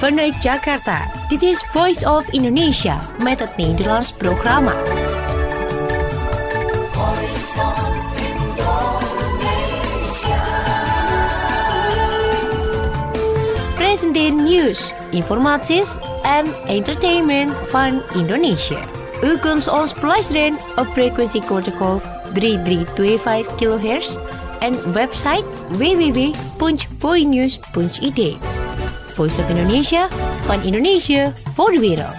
vanuit Jakarta. Dit is Voice of Indonesia met het Nederlands programma. Presenteer nieuws, informaties en entertainment van Indonesië. U kunt ons beluisteren op frequentiegolf 3325 kHz en website www.voinews.id. Voice of Indonesia, van Indonesië voor de wereld.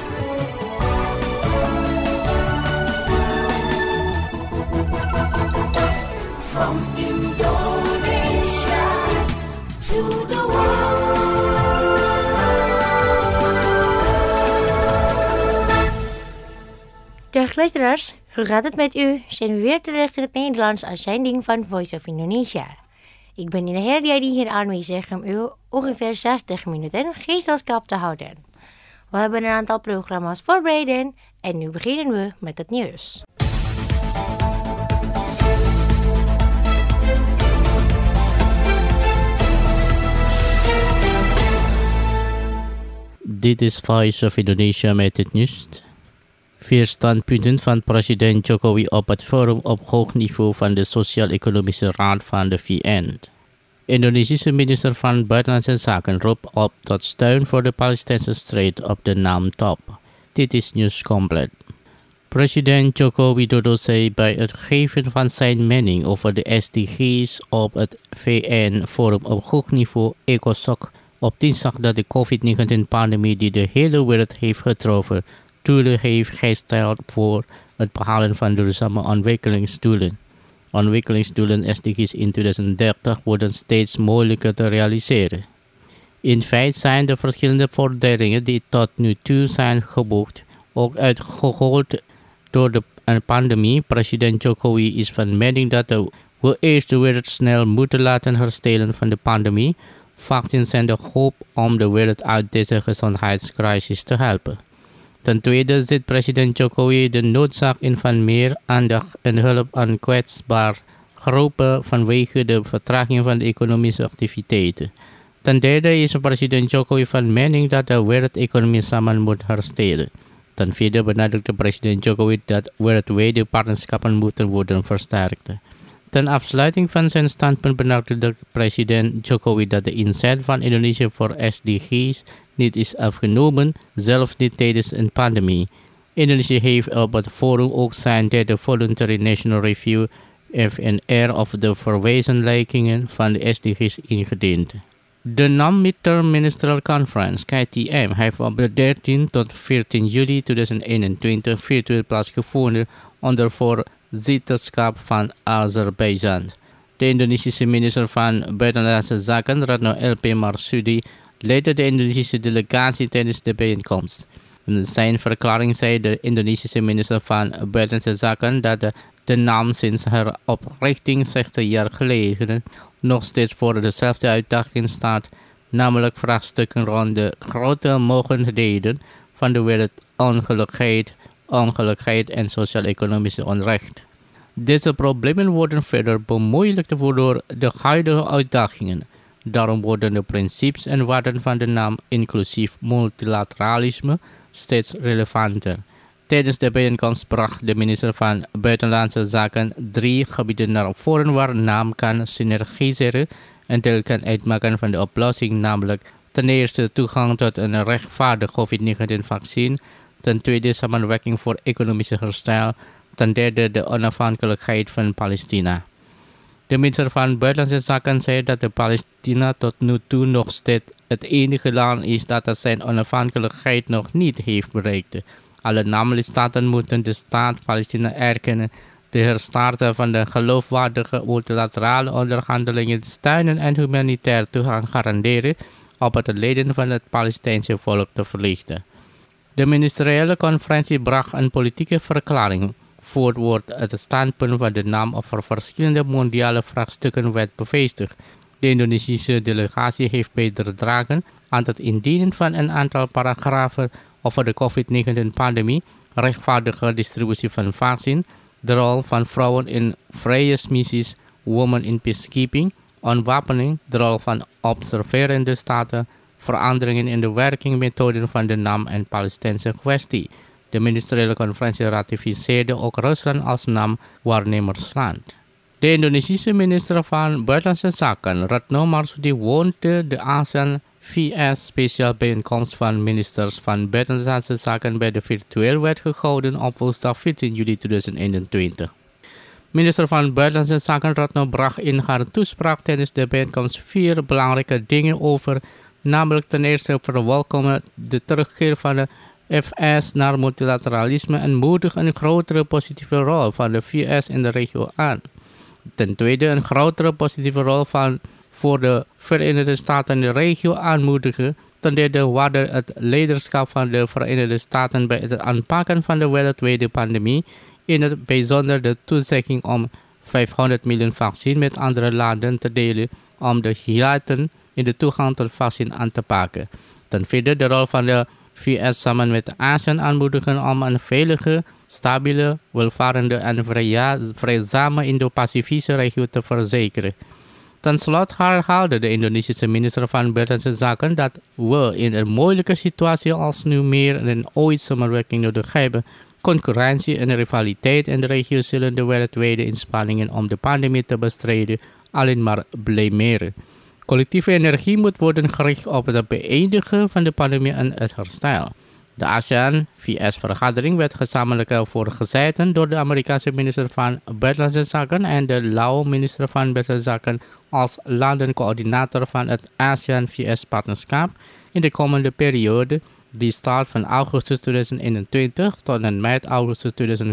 From Indonesia to the world. Dag luisteraars, hoe gaat het met u? Zijn we weer terug in het Nederlands uitzending van Voice of Indonesia. Ik ben in de herdia die hier aanwezig om u ongeveer 60 minuten gezelschap te houden. We hebben een aantal programma's voorbereid en nu beginnen we met het nieuws. Dit is Voice of Indonesia met het nieuws. 4 standpunten van president Jokowi op het forum op hoog niveau van de Sociaal-Economische Raad van de VN. Indonesische minister van Buitenlandse Zaken roept op tot steun voor de Palestijnse strijd op de NAM-top. Dit is nieuws compleet. President Joko Widodo zei bij het geven van zijn mening over de SDG's op het VN-forum op hoog niveau ECOSOC op dinsdag dat de COVID-19-pandemie die de hele wereld heeft getroffen doelen heeft gesteld voor het behalen van duurzame ontwikkelingsdoelen. Ontwikkelingsdoelen SDG's in 2030 worden steeds moeilijker te realiseren. In feite zijn de verschillende vorderingen die tot nu toe zijn geboekt ook uitgehold door de pandemie. President Jokowi is van mening dat we eerst de wereld snel moeten laten herstellen van de pandemie. Vaccins zijn de hoop om de wereld uit deze gezondheidscrisis te helpen. Ten tweede ziet president Jokowi de noodzaak in van meer aandacht en hulp aan kwetsbare groepen vanwege de vertraging van de economische activiteiten. Ten derde is president Jokowi van mening dat de wereldeconomie samen moet herstellen. Ten vierde benadrukte president Jokowi dat wereldwijde partnerschappen moeten worden versterkt. Ten afsluiting van zijn standpunt benadrukte president Jokowi dat de inzet van Indonesië voor SDG's niet is afgenomen, zelfs niet tijdens een pandemie. Indonesië heeft op het forum ook zijn derde Voluntary National Review FNR of de verwezenlijkingen van de SDG's ingediend. De NAM Midterm Ministerial Conference, KTM, heeft op de 13 tot 14 juli 2021 virtueel plaatsgevonden onder voorzitterschap van Azerbeidzjan. De Indonesische minister van Buitenlandse Zaken, Retno LP Marsudi, leidde de Indonesische delegatie tijdens de bijeenkomst. In zijn verklaring zei de Indonesische minister van Buitenlandse Zaken dat de NAM sinds haar oprichting 60 jaar geleden nog steeds voor dezelfde uitdaging staat, namelijk vraagstukken rond de grote mogelijkheden van de wereld, ongelijkheid en sociaal-economische onrecht. Deze problemen worden verder bemoeilijkt door de huidige uitdagingen. Daarom worden de principes en waarden van de NAM, inclusief multilateralisme, steeds relevanter. Tijdens de bijeenkomst bracht de minister van Buitenlandse Zaken 3 gebieden naar voren waar NAM kan synergiseren en deel kan uitmaken van de oplossing, namelijk ten eerste toegang tot een rechtvaardig COVID-19-vaccin, ten tweede samenwerking voor economische herstel, ten derde de onafhankelijkheid van Palestina. De minister van Buitenlandse Zaken zei dat de Palestina tot nu toe nog steeds het enige land is dat zijn onafhankelijkheid nog niet heeft bereikt. Alle NAM-lidstaten moeten de staat Palestina erkennen, de herstarten van de geloofwaardige multilaterale onderhandelingen steunen en humanitair toegang garanderen op het lijden van het Palestijnse volk te verlichten. De ministeriële conferentie bracht een politieke verklaring. Voortwoord het standpunt van de NAM over verschillende mondiale vraagstukken werd bevestigd. De Indonesische delegatie heeft bijgedragen aan het indienen van een aantal paragrafen over de COVID-19-pandemie, rechtvaardige distributie van vaccin, de rol van vrouwen in vredesmissies, women in peacekeeping, ontwapening, de rol van observerende staten, veranderingen in de werkingmethoden van de NAM en Palestijnse kwestie. De ministeriële conferentie ratificeerde ook Rusland als NAM-waarnemersland. De Indonesische minister van Buitenlandse Zaken, Retno Marsudi, woonde de ASEAN-VS speciaal bijeenkomst van ministers van Buitenlandse Zaken bij de virtueel werd gehouden op woensdag 14 juli 2021. Minister van Buitenlandse Zaken Retno bracht in haar toespraak tijdens de bijeenkomst 4 belangrijke dingen over, namelijk ten eerste verwelkomen de terugkeer van de VS naar multilateralisme en moedig een grotere positieve rol van de VS in de regio aan. Ten tweede een grotere positieve rol voor de Verenigde Staten in de regio aanmoedigen. Ten derde waarde het leiderschap van de Verenigde Staten bij het aanpakken van de wereldwijde pandemie, in het bijzonder de toezegging om 500 miljoen vaccin met andere landen te delen om de hiaten in de toegang tot vaccin aan te pakken. Ten vierde de rol van de VS samen met de ASEAN aanmoedigen om een veilige, stabiele, welvarende en vreedzame Indo-Pacifische regio te verzekeren. Ten slotte herhaalde de Indonesische minister van Buitenlandse Zaken dat we in een moeilijke situatie als nu meer dan ooit samenwerking nodig hebben. Concurrentie en rivaliteit in de regio zullen de wereldwijde inspanningen om de pandemie te bestrijden alleen maar blemmeren. Collectieve energie moet worden gericht op het beëindigen van de pandemie en het herstel. De ASEAN-VS-vergadering werd gezamenlijk voorgezeten door de Amerikaanse minister van Buitenlandse Zaken en de Lao minister van Buitenlandse Zaken als landencoördinator van het ASEAN-VS-partnerschap in de komende periode, die start van augustus 2021 tot en met augustus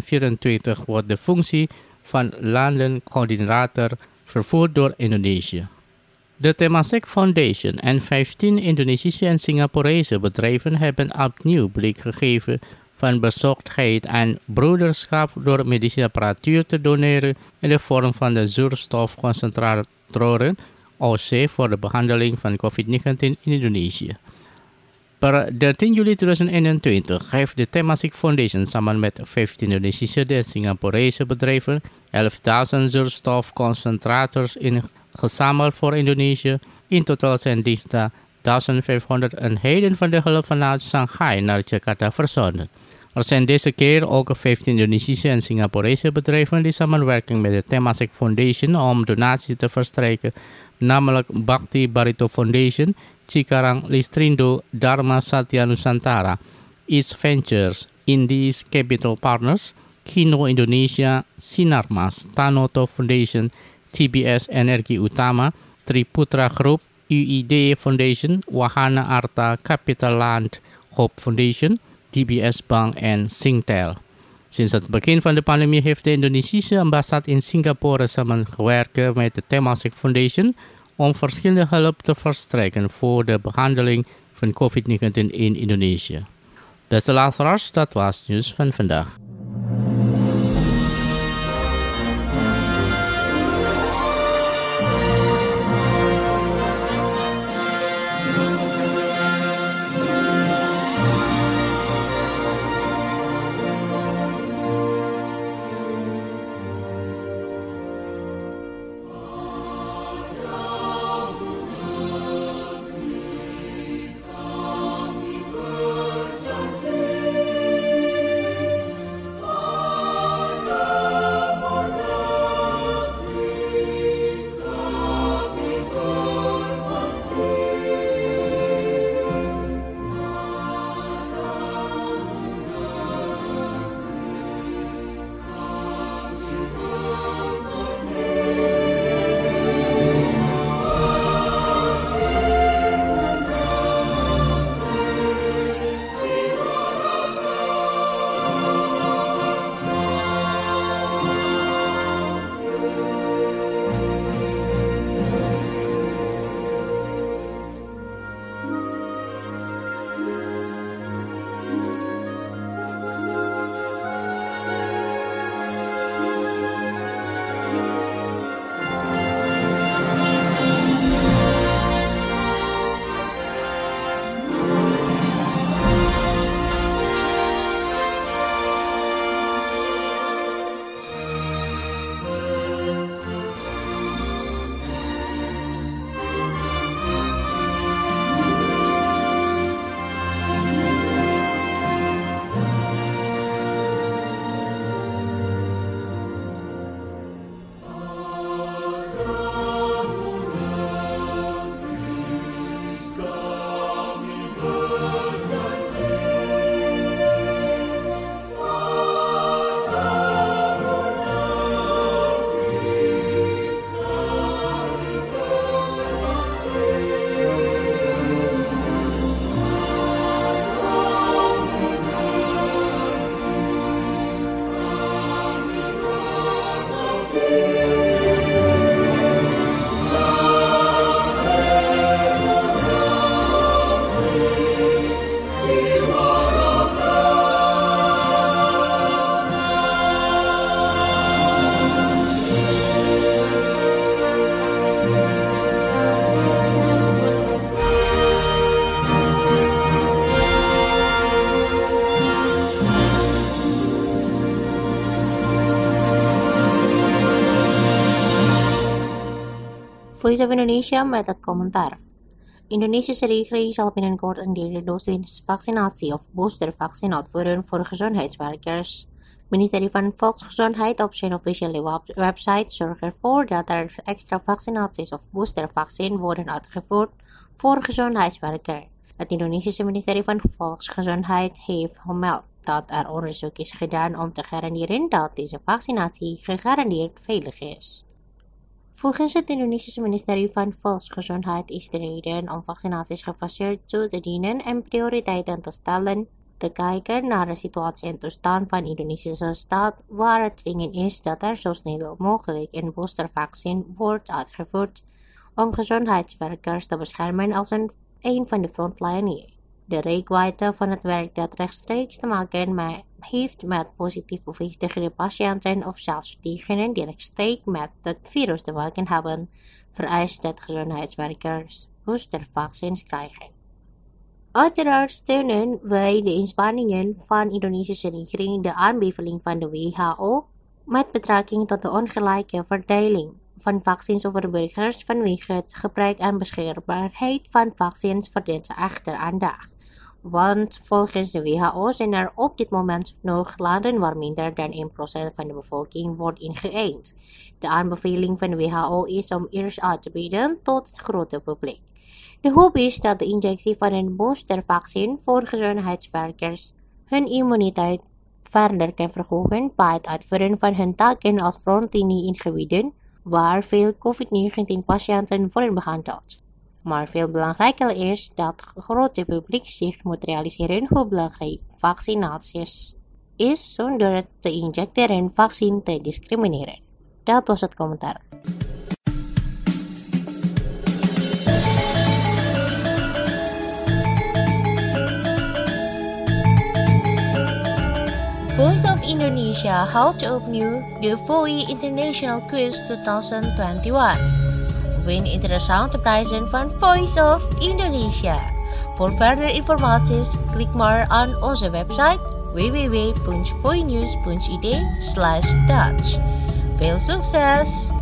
2024, wordt de functie van landencoördinator vervoerd door Indonesië. De Temasek Foundation en 15 Indonesische en Singaporese bedrijven hebben opnieuw blijk gegeven van bezorgdheid en broederschap door medische apparatuur te doneren in de vorm van de zuurstofconcentratoren OC voor de behandeling van COVID-19 in Indonesië. Per 13 juli 2021 heeft de Temasek Foundation samen met 15 Indonesische en Singaporese bedrijven 11.000 zuurstofconcentrators ingezameld voor Indonesië. In totaal zijn deze 1500 eenheden van de hulp vanuit Shanghai naar Jakarta verzonden. Er zijn deze keer ook 15 Indonesische en Singaporese bedrijven die samenwerken met de Temasek Foundation om donaties te verstrekken, namelijk Bhakti Barito Foundation, Cikarang Listrindo, Dharma Satya Nusantara, East Ventures, Indies Capital Partners, Kino Indonesia, Sinarmas, Tanoto Foundation, TBS Energi Utama, Triputra Group, UID Foundation, Wahana Arta Capital Land Hope Foundation, DBS Bank en Singtel. Sinds het begin van de pandemie heeft de Indonesische ambassade in Singapore samengewerkt met de Temasek Foundation om verschillende hulp te verstrekken voor de behandeling van COVID-19 in Indonesië. Beste luisteraars, dat was het nieuws van vandaag. Voice of Indonesia met het commentaar. Indonesische regering zal binnenkort een derde dosis vaccinatie of boostervaccin uitvoeren voor gezondheidswerkers. Het ministerie van Volksgezondheid op zijn officiële website zorgt ervoor dat er extra vaccinaties of boostervaccin worden uitgevoerd voor gezondheidswerkers. Het Indonesische ministerie van Volksgezondheid heeft gemeld dat er onderzoek is gedaan om te garanderen dat deze vaccinatie gegarandeerd veilig is. Volgens het Indonesische ministerie van Volksgezondheid is de reden om vaccinaties gefaseerd toe te dienen en prioriteiten te stellen, te kijken naar de situatie en toestand van de Indonesische staat, waar het dringend is dat er zo snel mogelijk een boostervaccin wordt uitgevoerd om gezondheidswerkers te beschermen als een van de frontlinie. De reikwijdte van het werk dat rechtstreeks te maken heeft met positief bevestigde patiënten of zelfs diegenen die rechtstreeks met het virus te maken hebben, vereist dat gezondheidswerkers boostervaccins krijgen. Uiteraard steunen wij de inspanningen van de Indonesische regering de aanbeveling van de WHO met betrekking tot de ongelijke verdeling van vaccins over burgers vanwege het gebrek aan beschikbaarheid van vaccins verdient echter aandacht. Want volgens de WHO zijn er op dit moment nog landen waar minder dan 1% van de bevolking wordt ingeënt. De aanbeveling van de WHO is om eerst uit te bieden tot het grote publiek. De hoop is dat de injectie van een boostervaccin voor gezondheidswerkers hun immuniteit verder kan verhogen bij het uitvoeren van hun taken als frontlinie in gebieden waar veel COVID-19 patiënten worden behandeld. Maar veel belangrijker is dat het grote publiek zich moet realiseren hoe belangrijk vaccinaties is zonder te injecteren en vaccin te discrimineren. Dat was het commentaar. Voice of Indonesia houdt opnieuw de VOI International Quiz 2021. Win interessante prijzen van Voice of Indonesia. Voor verdere informaties klik maar aan onze website www.voinews.id/Dutch. Veel succes!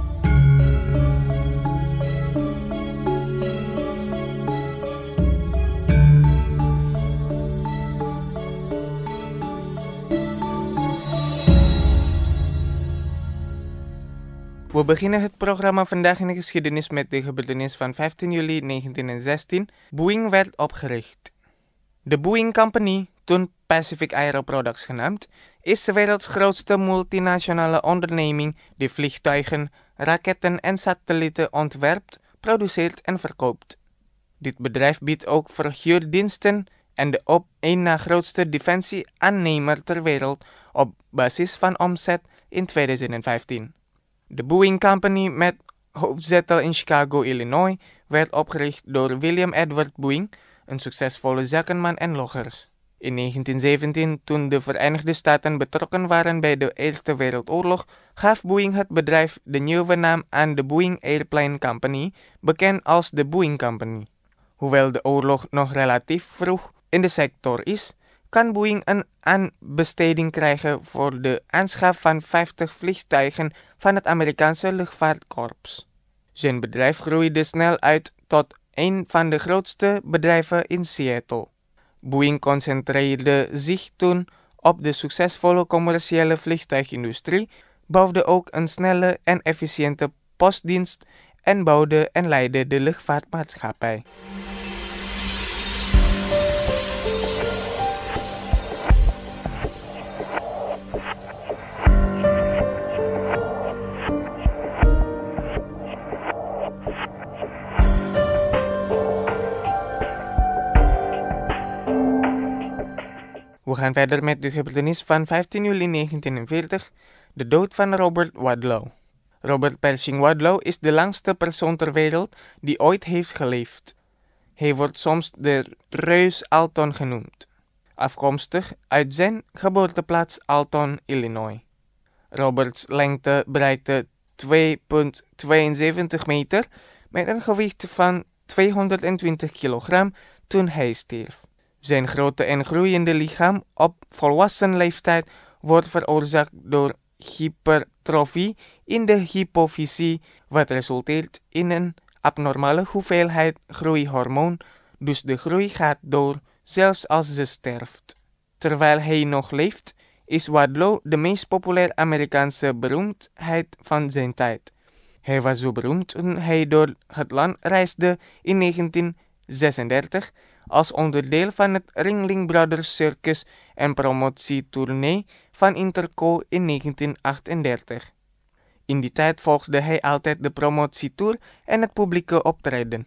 We beginnen het programma Vandaag in de Geschiedenis met de gebeurtenis van 15 juli 1916. Boeing werd opgericht. De Boeing Company, toen Pacific Aero Products genaamd, is de werelds grootste multinationale onderneming die vliegtuigen, raketten en satellieten ontwerpt, produceert en verkoopt. Dit bedrijf biedt ook verhuurdiensten en de op één na grootste defensie-aannemer ter wereld op basis van omzet in 2015. De Boeing Company met hoofdzetel in Chicago, Illinois, werd opgericht door William Edward Boeing, een succesvolle zakenman en loggers. In 1917, toen de Verenigde Staten betrokken waren bij de Eerste Wereldoorlog, gaf Boeing het bedrijf de nieuwe naam aan de Boeing Airplane Company, bekend als de Boeing Company. Hoewel de oorlog nog relatief vroeg in de sector is, kan Boeing een aanbesteding krijgen voor de aanschaf van 50 vliegtuigen van het Amerikaanse luchtvaartkorps. Zijn bedrijf groeide snel uit tot een van de grootste bedrijven in Seattle. Boeing concentreerde zich toen op de succesvolle commerciële vliegtuigindustrie, bouwde ook een snelle en efficiënte postdienst en bouwde en leidde de luchtvaartmaatschappij. We gaan verder met de gebeurtenis van 15 juli 1940, de dood van Robert Wadlow. Robert Pershing Wadlow is de langste persoon ter wereld die ooit heeft geleefd. Hij wordt soms de Reus Alton genoemd, afkomstig uit zijn geboorteplaats Alton, Illinois. Roberts lengte bereikte 2,72 meter met een gewicht van 220 kilogram toen hij stierf. Zijn grote en groeiende lichaam op volwassen leeftijd wordt veroorzaakt door hypertrofie in de hypofysie, wat resulteert in een abnormale hoeveelheid groeihormoon, dus de groei gaat door, zelfs als ze sterft. Terwijl hij nog leeft, is Wadlow de meest populaire Amerikaanse beroemdheid van zijn tijd. Hij was zo beroemd toen hij door het land reisde in 1936 als onderdeel van het Ringling Brothers Circus en promotietournee van Interco in 1938. In die tijd volgde hij altijd de promotietour en het publieke optreden.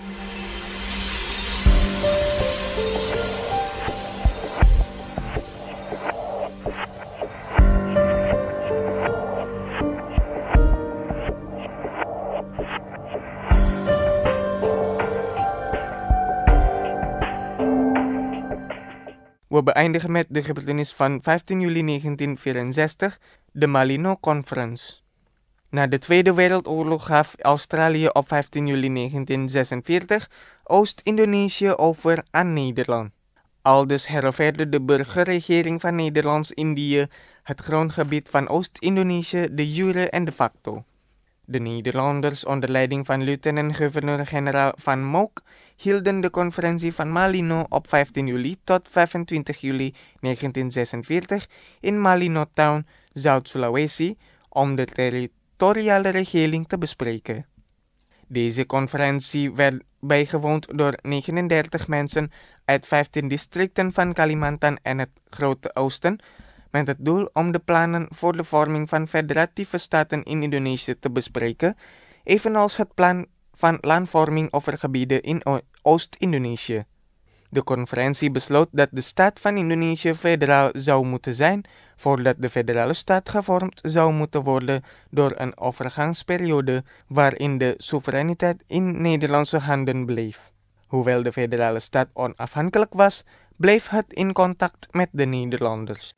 We beëindigen met de gebeurtenis van 15 juli 1964, de Malino Conference. Na de Tweede Wereldoorlog gaf Australië op 15 juli 1946 Oost-Indonesië over aan Nederland. Aldus herofferde de burgerregering van Nederlands-Indië het grondgebied van Oost-Indonesië de jure en de facto. De Nederlanders onder leiding van luitenant-gouverneur-generaal Van Mook hielden de conferentie van Malino op 15 juli tot 25 juli 1946 in Malino Town, Zuid-Sulawesi, om de territoriale regeling te bespreken. Deze conferentie werd bijgewoond door 39 mensen uit 15 districten van Kalimantan en het Grote Oosten, met het doel om de plannen voor de vorming van federatieve staten in Indonesië te bespreken, evenals het plan van landvorming over gebieden in Oost-Indonesië. De conferentie besloot dat de staat van Indonesië federaal zou moeten zijn, voordat de federale staat gevormd zou moeten worden door een overgangsperiode waarin de soevereiniteit in Nederlandse handen bleef. Hoewel de federale staat onafhankelijk was, bleef het in contact met de Nederlanders.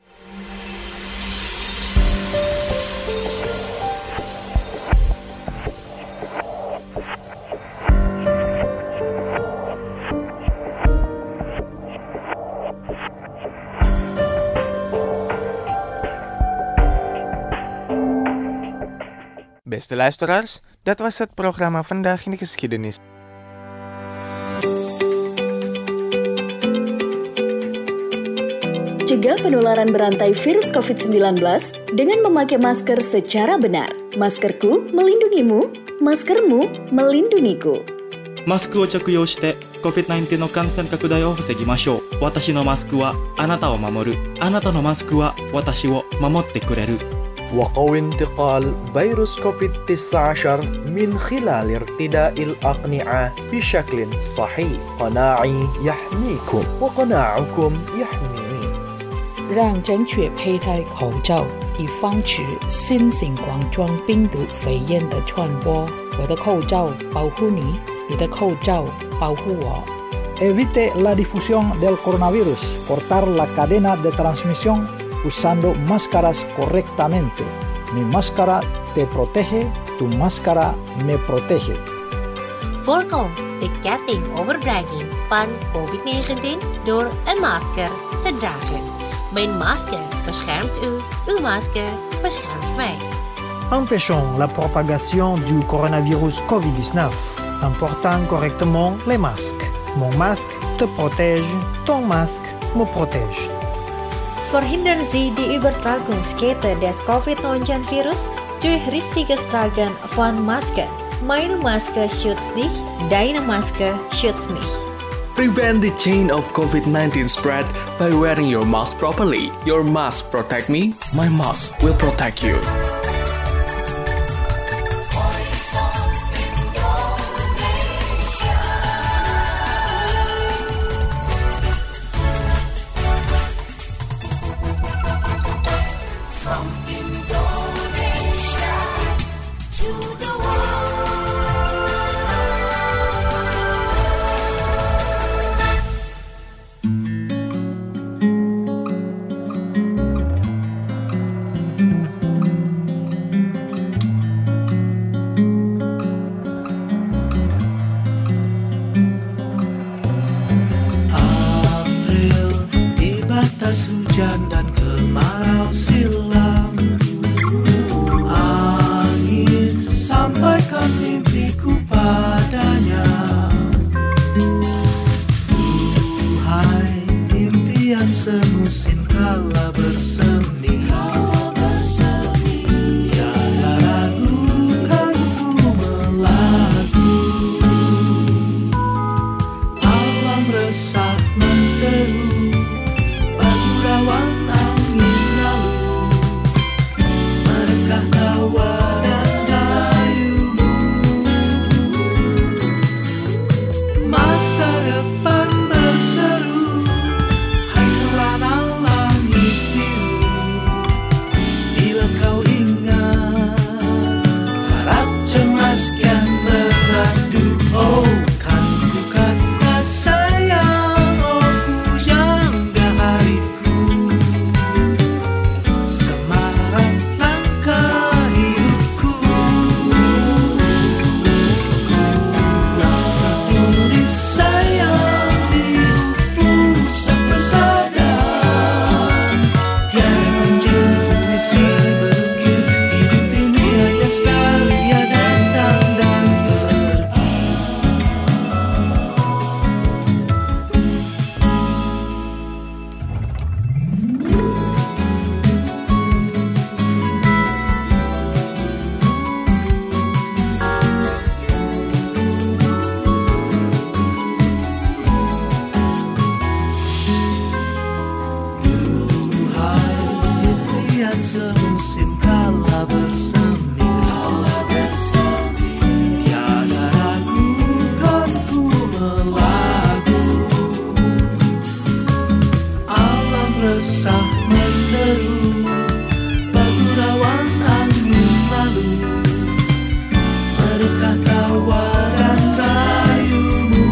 Beste luisteraars, dat was het programma Vandaag in de Geschiedenis. Cegah penularan berantai virus COVID-19 dengan memakai masker secara benar. Maskerku melindungimu, maskermu melindungiku. マスクを着用して COVID-19 の感染拡大を防ぎましょう。私のマスクはあなたを守る。あなたのマスクは私を守ってくれる。 وقوي انتقال فيروس كوفيد-19 من خلال ارتداء الأقنعة بشكل صحيح. قناعي يحميكم وقناعكم يحميني. 让正确佩戴口罩，以防止新型冠状病毒肺炎的传播。我的口罩保护你，你的口罩保护我。 Evite la difusión del coronavirus. Cortar la cadena de transmisión usando máscaras correctamente. Mi máscara te protege, tu máscara me protege. Voorkom de kettingoverdraging van COVID-19 door een masker te dragen. Mijn masker beschermt u, uw masker beschermt mij. Empêchons la propagation du coronavirus COVID-19 en portant correctement les masques. Mon masque te protège, ton masque me protège. Verhindern Sie die Übertragungskette des Covid-19-Virus durch richtiges Tragen von Masken. Meine Maske schützt dich, deine Maske schützt mich. Prevent the chain of COVID-19 spread by wearing your mask properly. Your mask protect me, my mask will protect you. Hujan dan kemarau silam, angin sampai ingat, harap cemas kian meradu. Oh, kan ku kata sayang, oh pujangga hariku, semarak langkah hidupku. Yang tertulis sayang di ufuk sang persada, tiada kunjung isi berukir. Hidup ini hanya sekali, ada datang dan pergi. Lihat semusim kala bersemi, tiada ragu kan ku melagu. Alam resah menderu, bergurauan angin lalu, merukah tawa dan rayumu.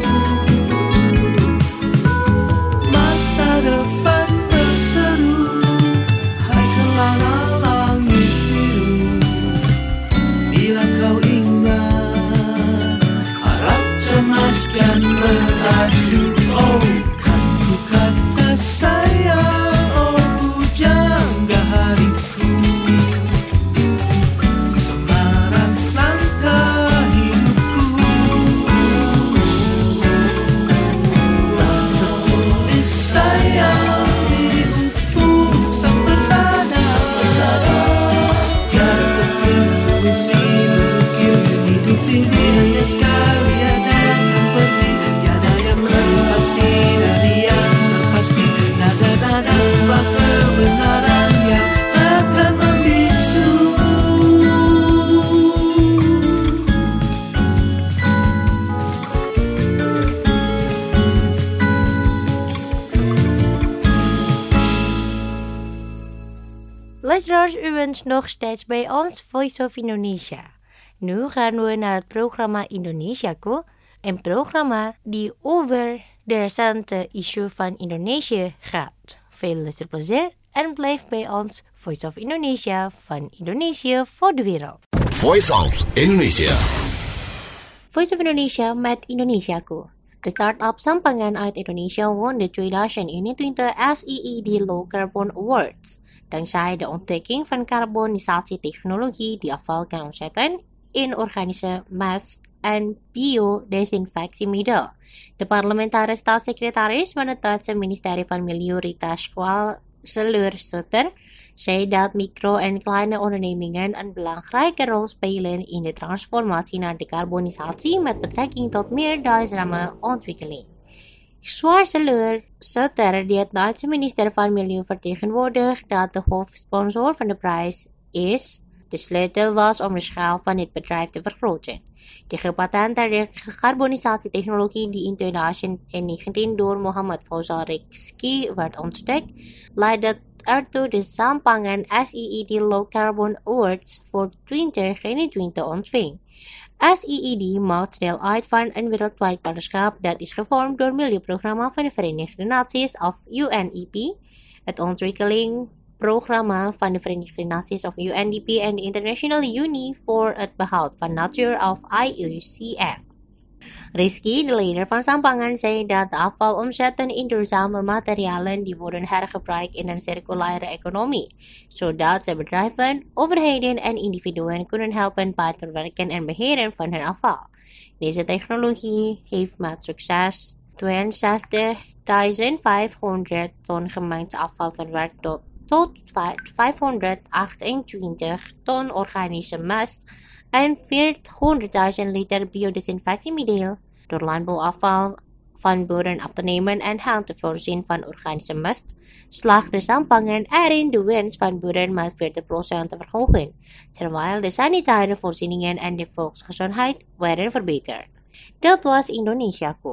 Masa depan berseru, hai kelana langit biru. Bila kau ingat, harap cemas dan meradu. Oh, kan ku kata sayang, oh pujangga hariku, semarak langkah hidupku. Yang tertulis sayang di ufuk sang persada, tiada kunjung isi berukir. Hidup ini hanya sekali, ada yang pergi, tiada yang lebih pasti dari yang terpasti. Nada-nada apa kebenaran yang akan membisu. Luisteraars, u bent nog steeds bij ons Voice of Indonesia. Nu gaan we naar het programma Indonesiaku, een programma die over de recente issue van Indonesië gaat. Veel luisterplezier en blijf bij ons Voice of Indonesia van Indonesië voor de wereld. Voice of Indonesia. Voice of Indonesia met Indonesiaku. De start-up Sampangan uit Indonesia won de 2021 SEED Low Carbon Awards, dankzij de ontdekking van carbonisatietechnologie die afval kan omzetten in organische mest en biodesinfectiemiddel. De parlementaire staatssecretaris van het Duitse ministerie van Milieu Rita Schaleur-Sutter zei dat micro- en kleine ondernemingen een belangrijke rol spelen in de transformatie naar decarbonisatie met betrekking tot meer duurzame ontwikkeling. Schaleur-Sutter, die het Duitse ministerie van Milieu vertegenwoordigt, dat de hoofdsponsor van de prijs is, de sleutel was om de schaal van het bedrijf te vergroten. De gepatenteerde carbonisatietechnologie die in 2019 door Mohammad Faisal Rizki werd ontdekt, leidde ertoe de Sampangan SEED Low Carbon Awards voor 2021 ontving. SEED maakt deel uit van een wereldwijd partnerschap dat is gevormd door het Milieuprogramma van de Verenigde Naties of UNEP, het ontwikkelingsprogramma van de Verenigde Naties of UNDP en de International Unie voor het behoud van natuur of IUCN. Rizki, de leider van Sampangan, zei dat afval omzetten in duurzame materialen die worden hergebruikt in een circulaire economie, zodat ze bedrijven, overheden en individuen kunnen helpen bij het verwerken en beheren van hun afval. Deze technologie heeft met succes 62.500 ton gemengd afval verwerkt tot 528 ton organische mest en 400.000 liter biodesinfectiemiddel. Door landbouwafval van boeren af te nemen en hen te voorzien van organische mest, slaagde Sampangan erin de winst van boeren met 40% te verhogen, terwijl de sanitaire voorzieningen en de volksgezondheid werden verbeterd. Dat was Indonesiaku.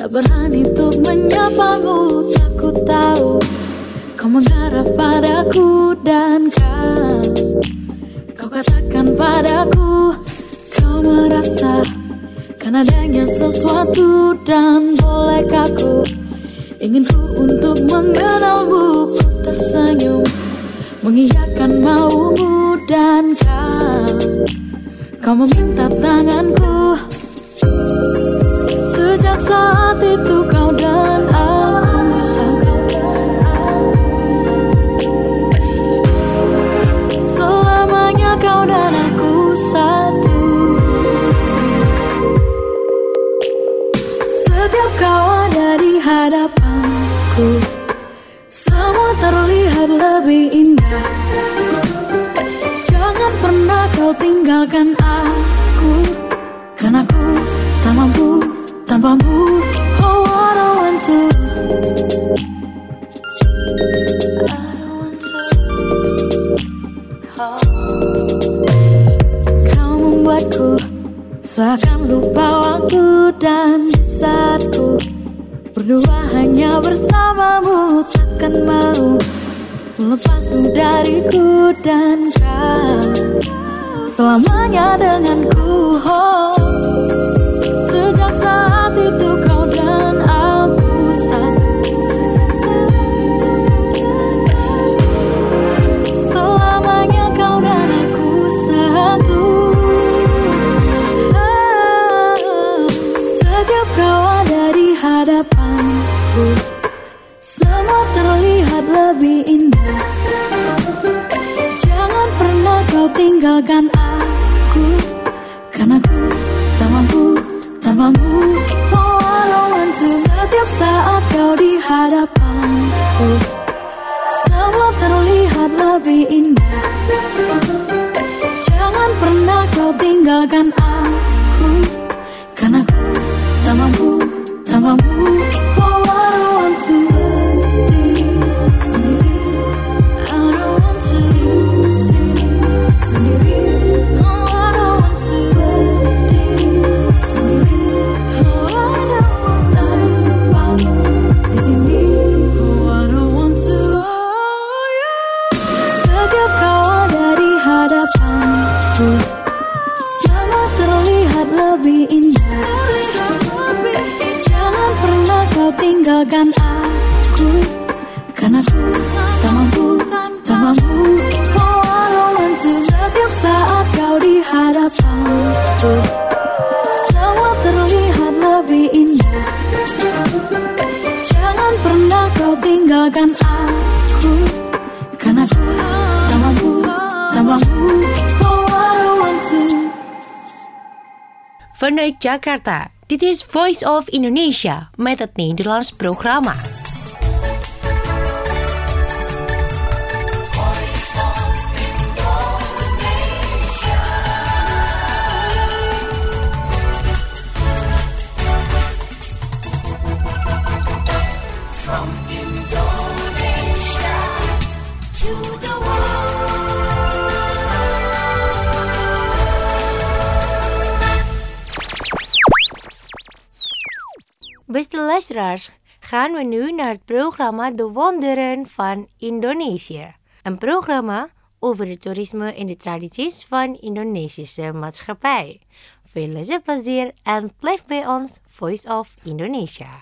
Tak berani untuk menyapamu, takut tahu kau mengarah padaku dan kau katakan padaku, kau merasa kan adanya sesuatu dan bolehkah ku, ingin ku untuk mengenalmu. Ku tersenyum mengiyakan maumu dan kau meminta tanganku. Sejak saat itu kau dan aku satu. Selamanya kau dan aku satu. Setiap kau ada di hadapanku, semua terlihat lebih indah. Jangan pernah kau tinggalkan aku, karena aku tak mampu tanpamu. Oh, I don't want to. Kau membuatku seakan lupa waktu, dan di saat ku berdua hanya bersamamu, takkan mau melepasmu dariku dan kau selamanya denganku. Oh, sejak saat itu kau dan aku satu. Selamanya kau dan aku satu. Setiap kau ada di hadapanku, semua terlihat lebih indah. Jangan pernah kau tinggalkan aku, karena aku tak mampu tanpamu. Oh, I don't want to. Setiap saat kau di hadapanku, semua terlihat lebih indah. Jangan pernah kau tinggalkan aku, karena aku tak mampu tanpamu. Oh, I don't want to. I don't want to sendiri. Oh, I don't want to sendiri. Oh, I don't want to di sini. Oh, I don't want to. Setiap kau ada di hadapanku, semua terlihat lebih indah. Jangan pernah kau tinggalkan aku, karena aku tak mampu tanpamu. Oh, I don't want to. Setiap saat kau di hadapanku, semua terlihat lebih indah. Jangan pernah kau tinggalkan aku, karena aku tak mampu tanpamu. Oh, I don't want to. Vanuit Jakarta, dit is Voice of Indonesia met het Nederlands programma. From Indonesia to the Beste luisteraars, gaan we nu naar het programma De Wonderen van Indonesië. Een programma over het toerisme en de tradities van Indonesische maatschappij. Veel luisterplezier en blijf bij ons Voice of Indonesia.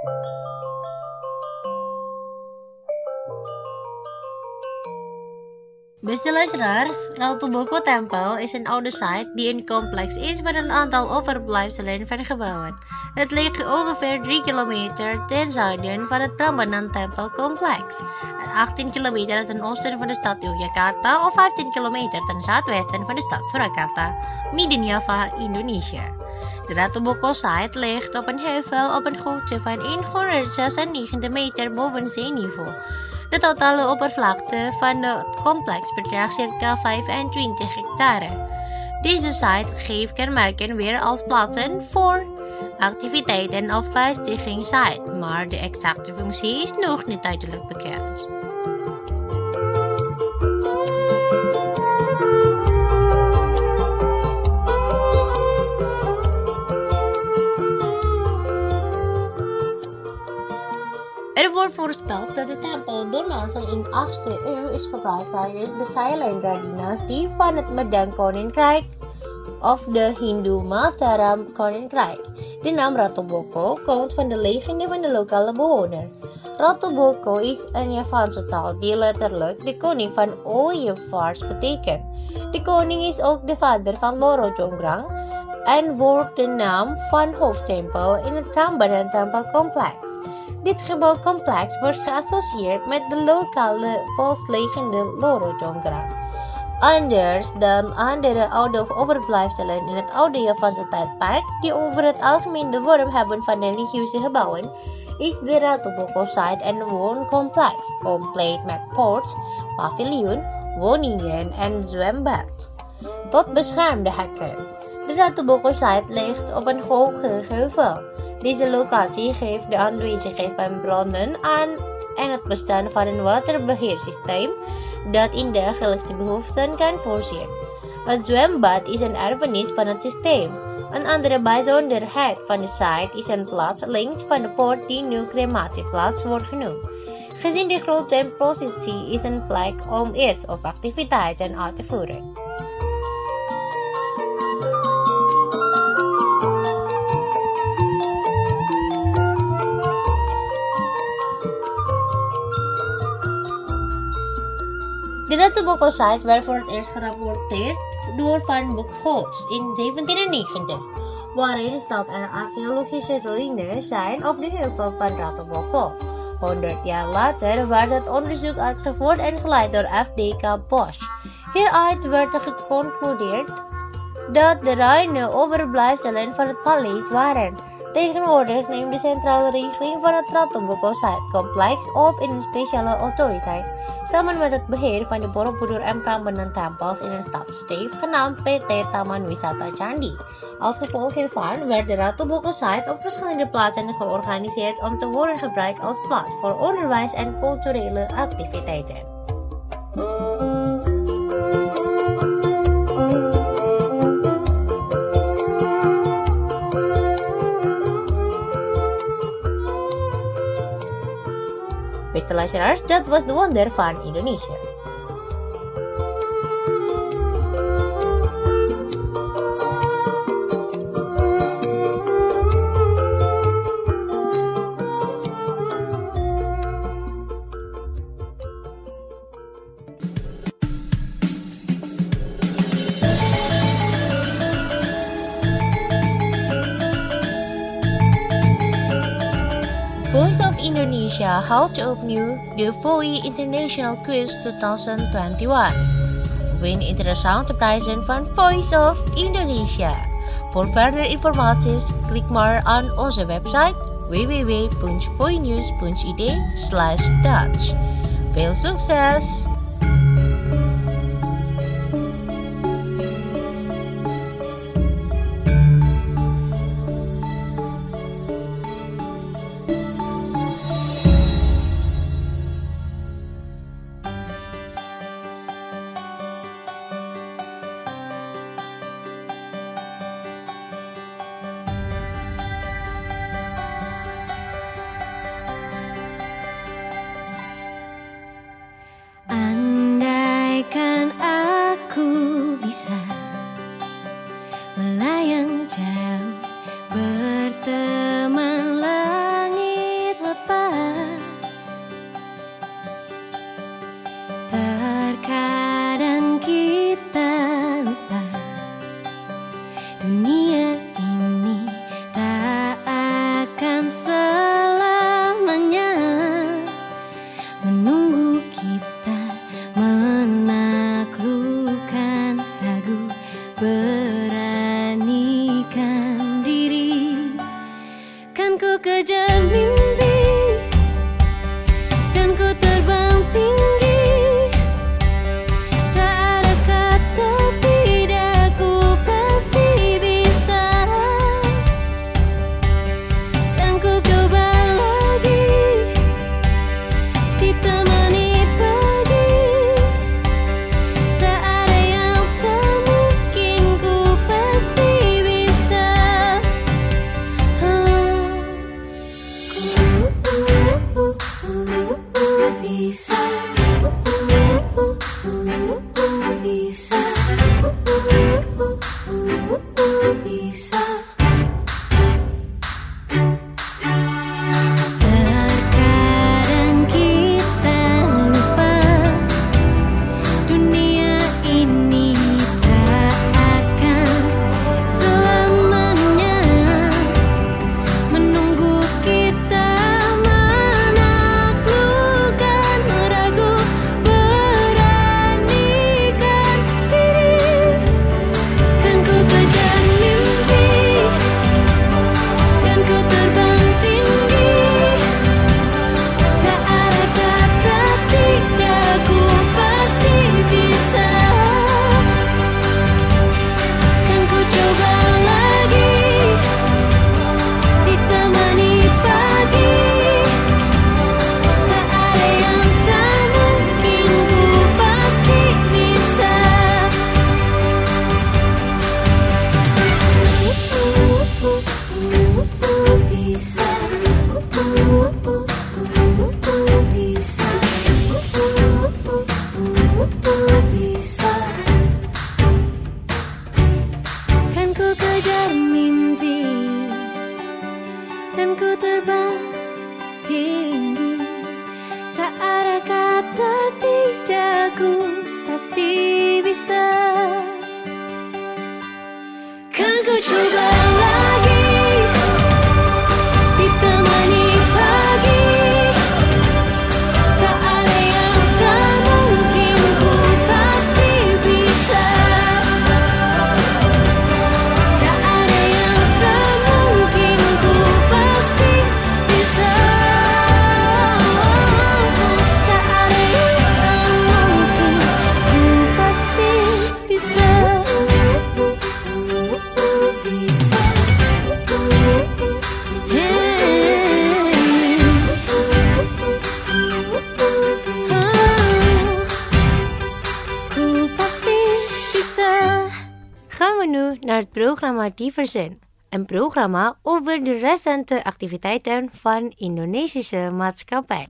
Beste luisteraars, Ratu Boko Tempel is een oude site die een complex is met een aantal overblijfselen van gebouwen. Het ligt ongeveer 3 kilometer ten zuiden van het Prambanan Tempelcomplex, 18 kilometer ten oosten van de stad Yogyakarta of 15 kilometer ten zuidwesten van de stad Surakarta, midden Java, Indonesië. De Ratu Boko site ligt op een heuvel op een hoogte van 196 meter boven zeeniveau. De totale oppervlakte van het complex bedraagt circa 25 hectare. Deze site geeft kenmerken weer als plaatsen voor activiteiten of vestigingssite, maar de exacte functie is nog niet duidelijk bekend. Er wordt voorspeld dat de tempel Dormans in de 8e eeuw is gebruikt tijdens de Sailendra-dynastie van het Medang-koninkrijk of de Hindu-Mataram-koninkrijk. De naam Ratu Boko komt van de legende van de lokale bewoner. Ratu Boko is een Javaanse taal die letterlijk de koning van ooievaars betekent. De koning is ook de vader van Loro Jonggrang en wordt de naam van hoofdtempel in het Prambanan tempelcomplex. Dit gebouwcomplex wordt geassocieerd met de lokale volkslegende Loro Jonggrang. Anders dan andere oude overblijfselen in het oude Javaanse tijdperk, die over het algemeen de vorm hebben van religieuze gebouwen, is de Ratu Boko site een wooncomplex, compleet met poorts, paviljoen, woningen en zwembad. Tot beschermde hekken. De Ratu Boko site ligt op een hoge heuvel. Deze locatie geeft de aanwezigheid van bronnen aan en het bestaan van een waterbeheersysteem dat in dagelijkse behoeften kan voorzien. Het zwembad is een erfenis van het systeem. Een andere bijzonderheid van de site is een plaats links van de poort die nu crematieplaats wordt genoemd. Gezien de grote positie is een plek om iets of activiteiten uit te voeren. De Ratu Boko site werd voor het eerst gerapporteerd door Van Buchholz in 1790, waarin stelt er archeologische ruïnes zijn op de heuvel van Ratu Boko. 100 jaar later werd het onderzoek uitgevoerd en geleid door F.D.K. Bosch. Hieruit werd geconcludeerd dat de reine overblijfselen van het paleis waren. Tegenwoordig neemt de centrale regeling van het Ratu Boko site-complex op in een speciale autoriteit, samen met het beheer van de Borobudur en Prambanan tempels in een stadsteef genaamd PT Taman Wisata Candi. Als gevolg hiervan werd de Ratu Boko site op verschillende plaatsen georganiseerd om te worden gebruikt als plaats voor onderwijs en culturele activiteiten. Beste luisteraars, dat was de wonder van Indonesië. Voice of Indonesia houdt opnieuw de VOI International Quiz 2021. Win interessante prijzen van Voice of Indonesia. Voor verdere informaties klik maar aan onze website www.voinews.id/Dutch. Veel succes! Andaikan aku bisa melayang jauh, berteman langit lepas. Terkadang kita lupa dunia ini tak akan selamanya menunggu kita menaklukkan ragu, beranikan diri. Kan ku kejar mimpi, kan ku terbang tinggi, tak ada kata tidak, ku pasti bisa. Kan ku coba lagi, ditemani pagi, tak ada yang tak mungkin, ku pasti bisa. Ku terbang tinggi, tak ada kata tidak, ku pasti bisa. Kan ku coba lagi, ditemani pagi. Tak ada yang tak mungkin, ku pasti bisa. Tak ada yang tak mungkin, ku pasti bisa. Tak ada yang tak mungkin, ku pasti bisa. Gaan we nu naar het programma Diversen, een programma over de recente activiteiten van Indonesische maatschappij.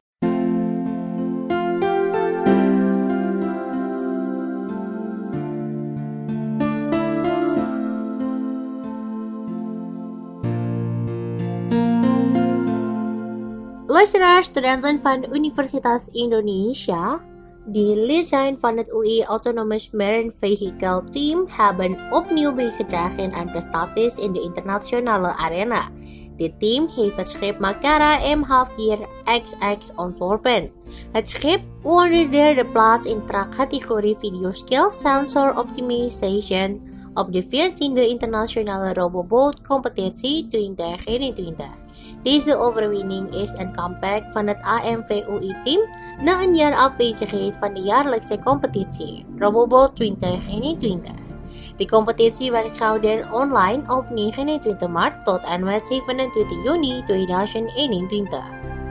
Luisteraars, studenten van Universitas Indonesia, die lid zijn van het UI Autonomous Marine Vehicle Team, hebben opnieuw bijgedragen aan prestaties in de internationale arena. Dit team heeft het schip Makara MH4XX ontworpen. Het schip won de derde plaats in categorie Video Skills Sensor Optimization op de 14e internationale Roboboat competitie 2021. Deze overwinning is een comeback van het AMVUI-team na een jaar afwezigheid van de jaarlijkse competitie, Roboboat 2021. De competitie werd gehouden online op 29 maart tot en met 27 juni 2021.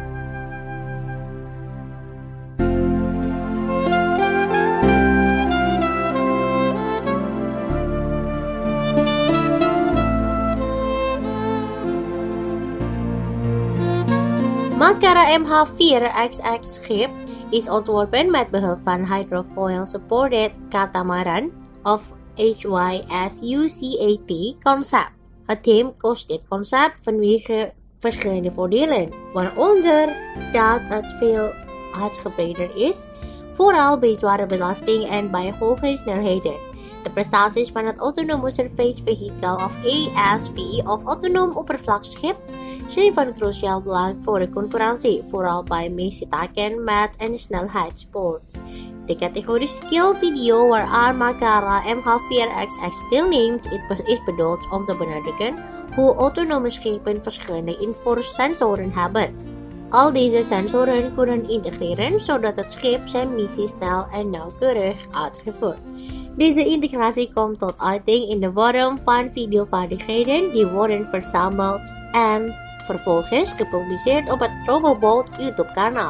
Makara MH4XX schip is ontworpen met behulp van hydrofoil-supported catamaran of HYSUCAT concept. Het team koos dit concept vanwege verschillende voordelen, waaronder dat het veel uitgebreider is, vooral bij zware belasting en bij hoge snelheden. De prestaties van het Autonomous Surface Vehicle of ASV of autonoom oppervlakschip zijn van cruciaal belang voor de concurrentie, vooral bij meeste taken met een snelheidssport. De categorie Skill Video waaraan Makara MH4XX deelneemt is bedoeld om te benadrukken hoe autonome schepen verschillende invoersensoren hebben. Al deze sensoren kunnen integreren zodat het schip zijn missie snel en nauwkeurig uitvoert. Deze integratie komt tot uiting in de vorm van videovaardigheden die worden verzameld en vervolgens gepubliceerd op het Roboboat YouTube-kanaal.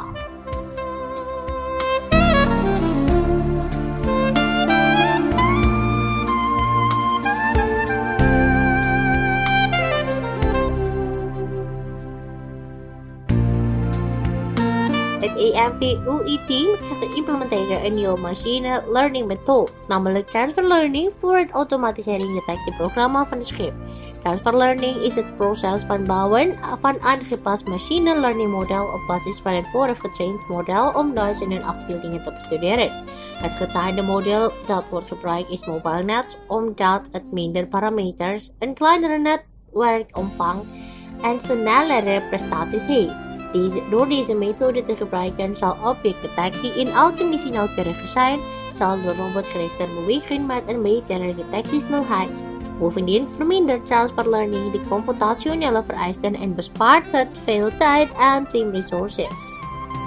Het AMVUI-team geïmplementeerde een nieuwe machine learning methode, namelijk transfer learning voor het automatisering detectieprogramma van het schip. Transfer learning is het proces van bouwen van aangepast machine learning model op basis van een vooraf getraind model om duizenden afbeeldingen te bestuderen. Het getrainde model dat wordt gebruikt is MobileNet, omdat het minder parameters, een kleinere netwerkomvang en snellere prestaties heeft. Door deze methode te gebruiken zal objectdetectie in elke missie nauwkeuriger zijn, zal de robot gerichter bewegen met een betere detectiesnelheid. Bovendien vermindert transfer learning de computationele vereisten en bespaart het veel tijd en teamresources.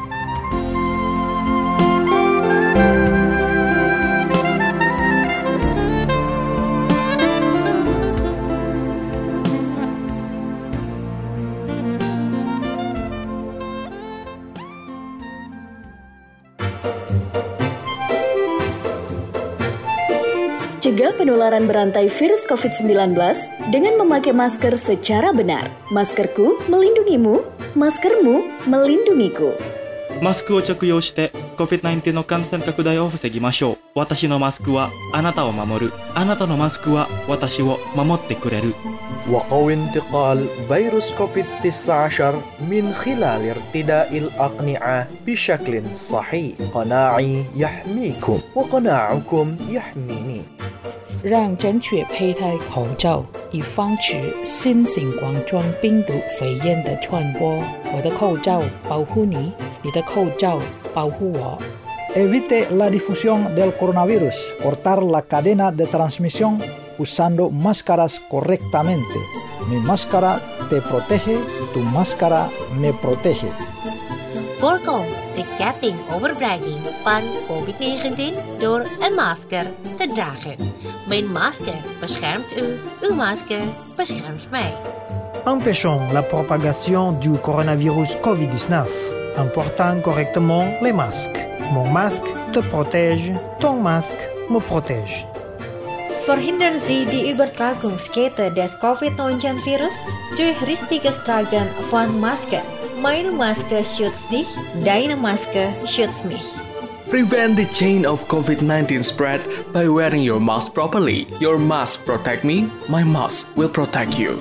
Cegah penularan berantai virus COVID-19 dengan memakai masker secara benar. Maskerku melindungimu, maskermu melindungiku. マスクを着用して COVID-19 の感染拡大を防ぎましょう。私のマスクはあなたを守る。あなたのマスクは私を守ってくれる。 وقوي انتقال فيروس كوفيد-19 من خلال ارتداء الأقنعة بشكل صحيح. قناعي يحميكم وقناعكم يحميني. 让正确佩戴口罩，以防止新型冠状病毒肺炎的传播。我的口罩保护你，你的口罩保护我。 Evite la difusión del coronavirus. Cortar la cadena de transmisión usando máscaras correctamente. Mi máscara te protege, tu máscara me protege. Voorkom de ketting overbreiding van COVID-19 door een masker te dragen. Mijn masker beschermt u, uw masker beschermt mij. Empêchons la propagation du coronavirus Covid-19 en portant correctement les masques. Mon masque te protège, ton masque me protège. Verhindern Sie die Übertragungskette des Covid-19-Virus durch richtiges Tragen von Masken. Meine Maske schützt dich, deine Maske schützt mich. Prevent the chain of COVID-19 spread by wearing your mask properly. Your mask protect me, my mask will protect you.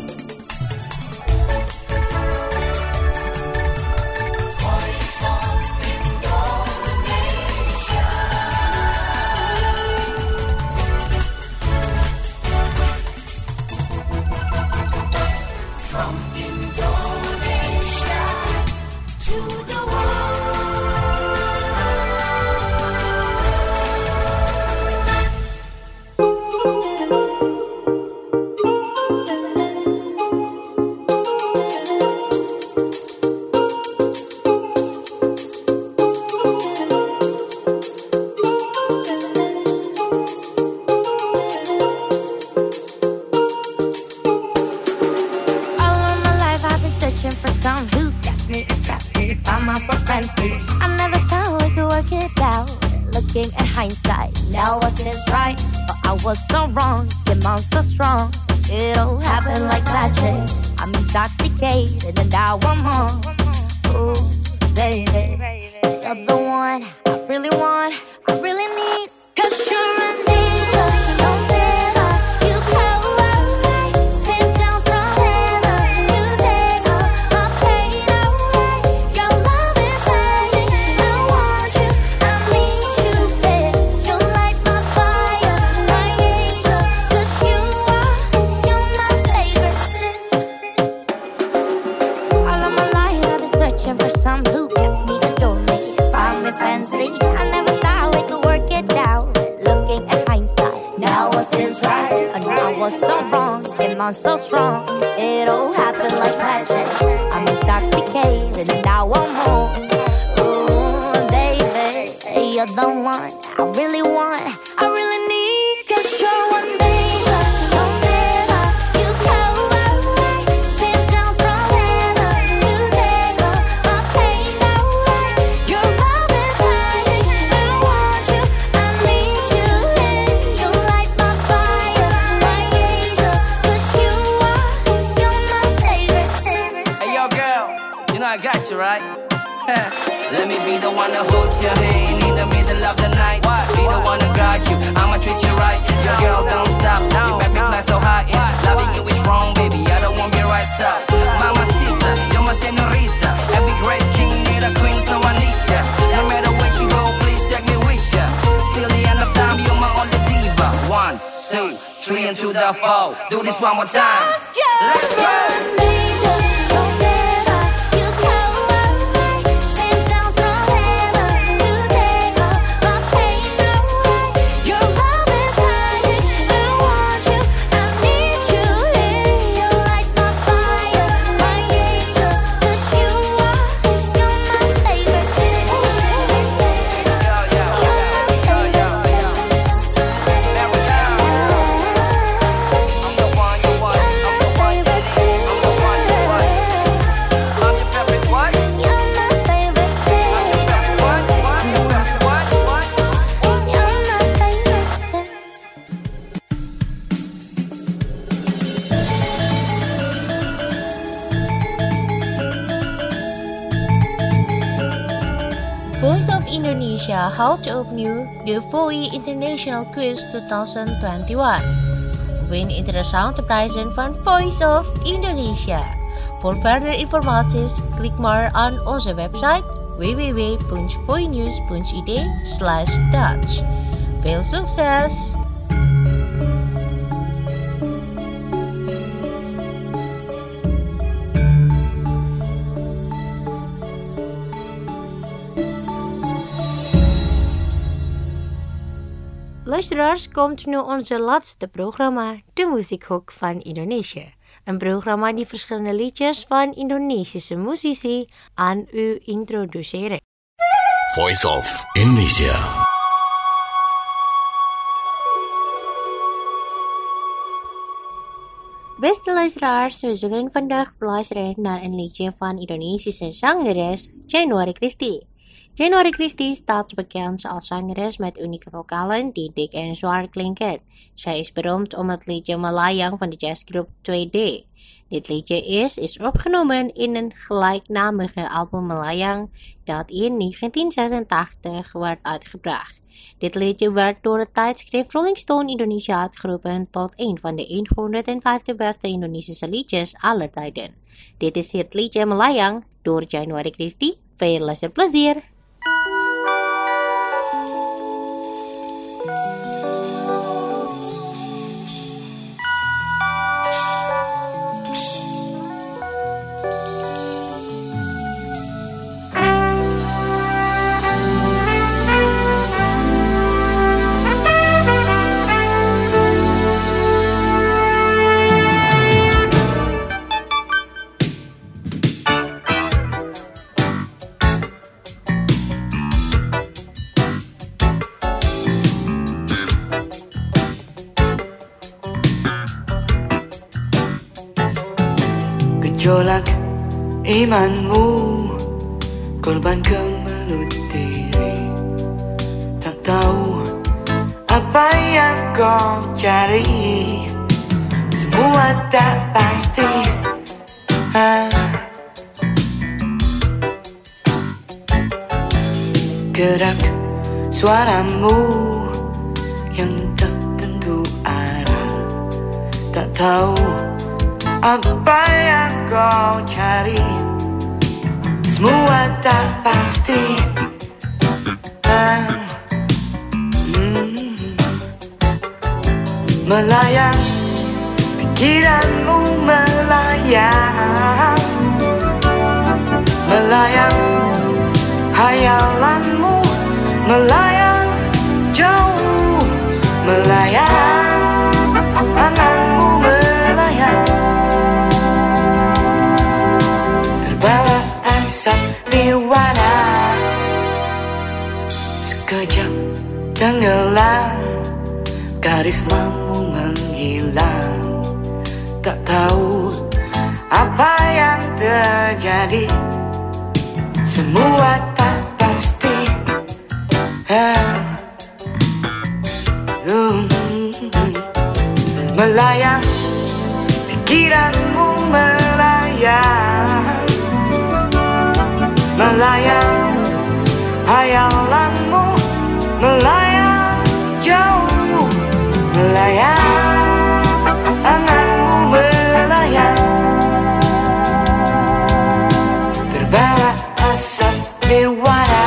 I never thought we could work it out. Looking at hindsight, now I see it's right, but I was so wrong. Your mind's so strong, it all happened like magic. I'm intoxicated and I want more. Ooh, baby, you're the one I really want, I really need. 'Cause you're an angel, no matter you go away, sent down from heaven to take all my pain away. Your love is magic, I want you, I need you, babe. You light my fire, my angel, 'cause you're my favorite sin. All of my life I've been searching for some who gets me, adore me, find me fancy. I never thought we could work it out. Looking at hindsight, now I see it's right, and I was so wrong. Your mind's so strong, it all happened like magic. I'm intoxicated and I want more. Ooh, baby, you're the one I really want, I really need. 'Cause you're one danger, no matter you go away, sent down from heaven to take all my pain away. Your love is magic, I want you, I need you in. You light my fire, my angel, 'cause you're my favorite sin. Hey yo girl, you know I got you right. Let me be the one to hold your hand in the middle of the night. Be the one to guide you, I'ma treat you right. Your girl don't stop, you make me fly so high. If loving you is wrong, baby, I don't want me right so. Mamacita, you're my senorita. Every great king need a queen, so I need ya. No matter where you go, please take me with ya. Till the end of time, you're my only diva. 1, 2, 3 into the 4. Do this one more time. Let's go. Voice of Indonesia held opnieuw de VOI International Quiz 2021. Win interessante prijzen van Voice of Indonesia. Voor verdere informaties klik maar aan onze website www.voinews.id/Dutch. Veel succes! Luisteraars, komt nu onze laatste programma, de Muziekhoek van Indonesië. Een programma die verschillende liedjes van Indonesische muzici aan u introduceren. Voice of Indonesia. Beste luisteraars, we zullen vandaag beluisteren naar een liedje van Indonesische zangeres January Christie. January Christie staat bekend als zangeres met unieke vocalen die dik en zwaar klinken. Zij is beroemd om het liedje Melayang van de jazzgroep 2D. Dit liedje is opgenomen in een gelijknamige album Melayang dat in 1986 werd uitgebracht. Dit liedje werd door het tijdschrift Rolling Stone Indonesia uitgeroepen tot een van de 150 beste Indonesische liedjes aller tijden. Dit is het liedje Melayang door January Christie. Veel luisterplezier! Gejolak imanmu, korban kemelut diri. Tak tahu apa yang kau cari, semua tak pasti. Gerak suaramu yang tak tentu arah, tak tahu apa yang kau cari, semua tak pasti. Melayang, pikiranmu melayang. Melayang, hayalanmu melayang jauh. Melayang, anganmu melayang. Terbawa asap nirwana, sekejap tenggelam, karismamu menghilang. Tak tahu apa yang terjadi, semua tak pasti. Melayang, pikiranmu melayang. Melayang, hayalanmu melayang jauh. Melayang, anganmu melayang. Terbawa asap nirwana.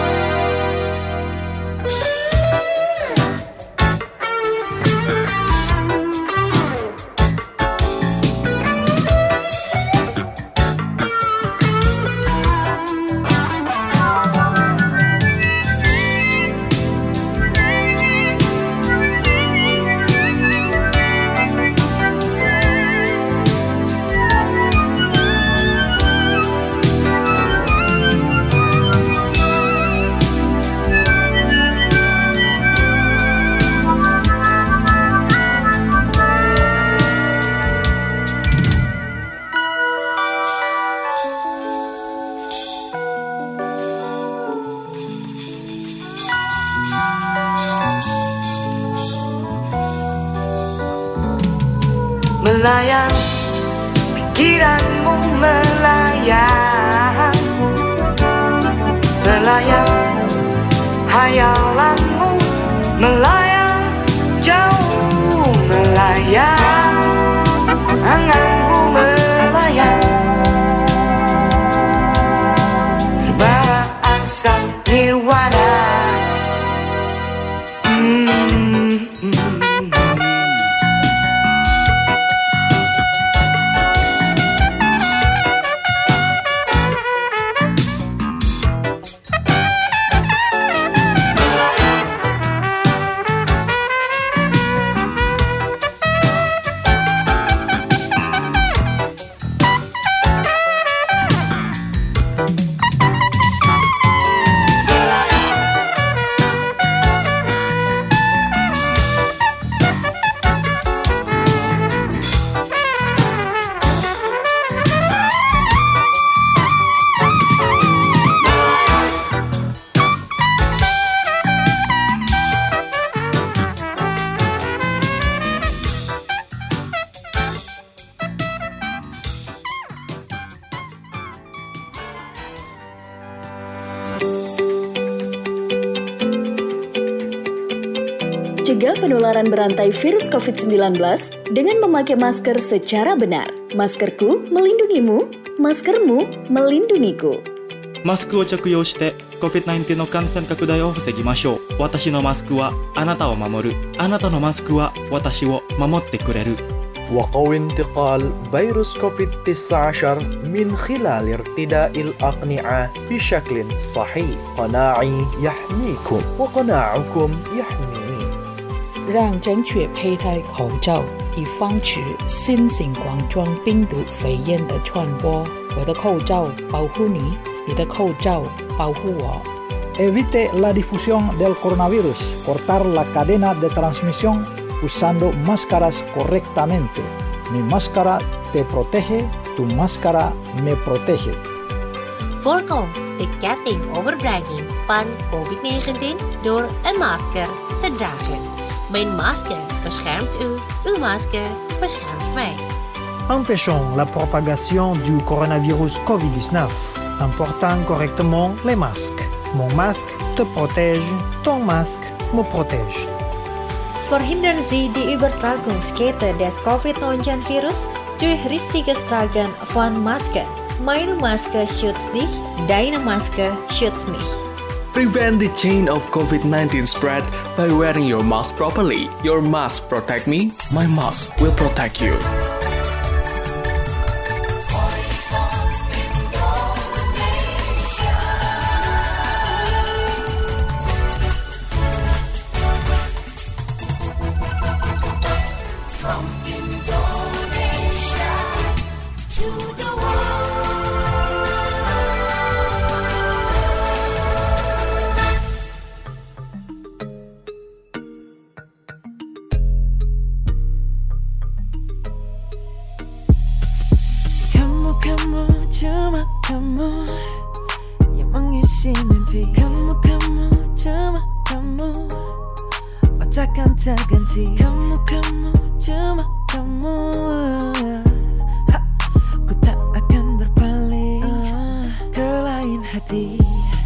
Melayang, pikiranmu melayang. Melayang, mencegah penularan berantai virus COVID-19 dengan memakai masker secara benar. Maskerku melindungimu, maskermu melindungiku. マスクを着用して COVID-19 の感染拡大を防ぎましょう。私のマスクはあなたを守る。あなたのマスクは私を守ってくれる。 وقوي انتقال فيروس كوفيد-19 من خلال ارتداء الأقنعة بشكل صحيح. قناعي يحميكم وقناعكم يحميني. 让正确佩戴口罩，以防止新型冠状病毒肺炎的传播。我的口罩保护你，你的口罩保护我。 Evite la difusión del coronavirus. Cortar la cadena de transmisión usando máscaras correctamente. Mi máscara te protege, tu máscara me protege. Voorkom de kettingoverbrenging van COVID-19 door een masker te dragen. Mijn masker beschermt u, uw masker beschermt mij. Empêchons la propagation du coronavirus Covid-19 en portant correctement les masques. Mon masque te protège, ton masque me protège. Verhindern Sie die Übertragungskette des Covid-19-Virus durch richtiges Tragen von Masken. Meine Maske schützt dich, deine Maske schützt mich. Prevent the chain of COVID-19 spread by wearing your mask properly. Your mask protect me, my mask will protect you. Cuma kamu yang mengisi mimpi. Kamu cuma kamu, takkan terganti. Kamu cuma kamu. Ku tak akan berpaling ke lain hati.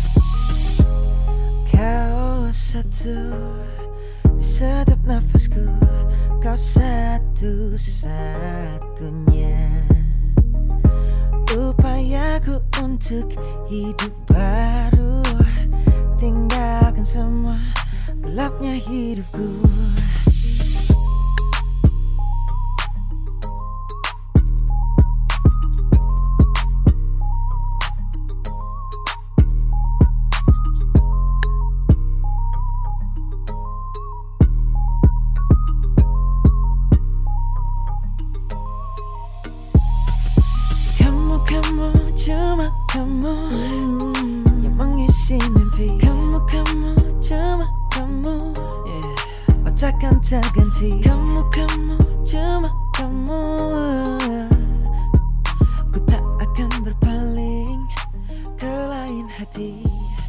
Kau satu di setiap nafasku. Kau satu-satunya upayaku untuk hidup baru. Tinggalkan semua gelapnya hidupku. Kamu cuma kamu yang mengisi mimpi. Kamu cuma kamu, takkan terganti. Kamu cuma kamu. Ku tak akan berpaling ke lain hati.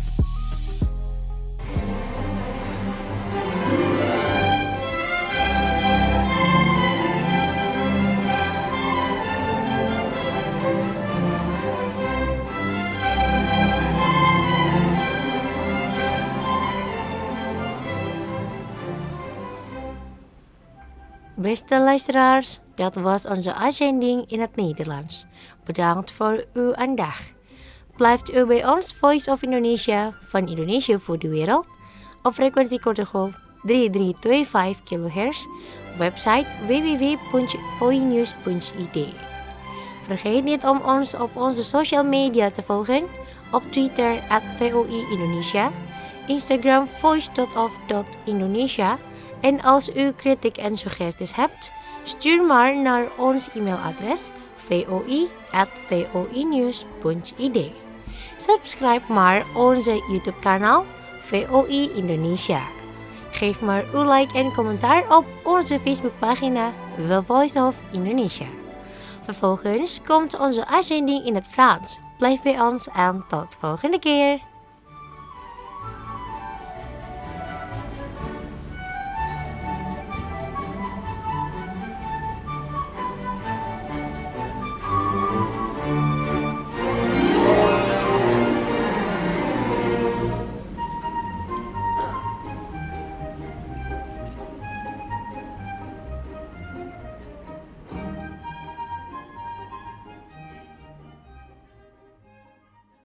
Beste luisteraars, dat was onze uitzending in het Nederlands. Bedankt voor uw aandacht. Blijft u bij ons Voice of Indonesia van Indonesia voor de wereld op frequentie korte golf 3325 kHz, website www.voinews.id. Vergeet niet om ons op onze social media te volgen, op Twitter @VOI Indonesia, Instagram voice.of.indonesia. En als u kritiek en suggesties hebt, stuur maar naar ons e-mailadres voi@voinews.id. Subscribe maar onze YouTube kanaal VOI Indonesia. Geef maar uw like en commentaar op onze Facebookpagina The Voice of Indonesia. Vervolgens komt onze uitzending in het Frans. Blijf bij ons en tot volgende keer.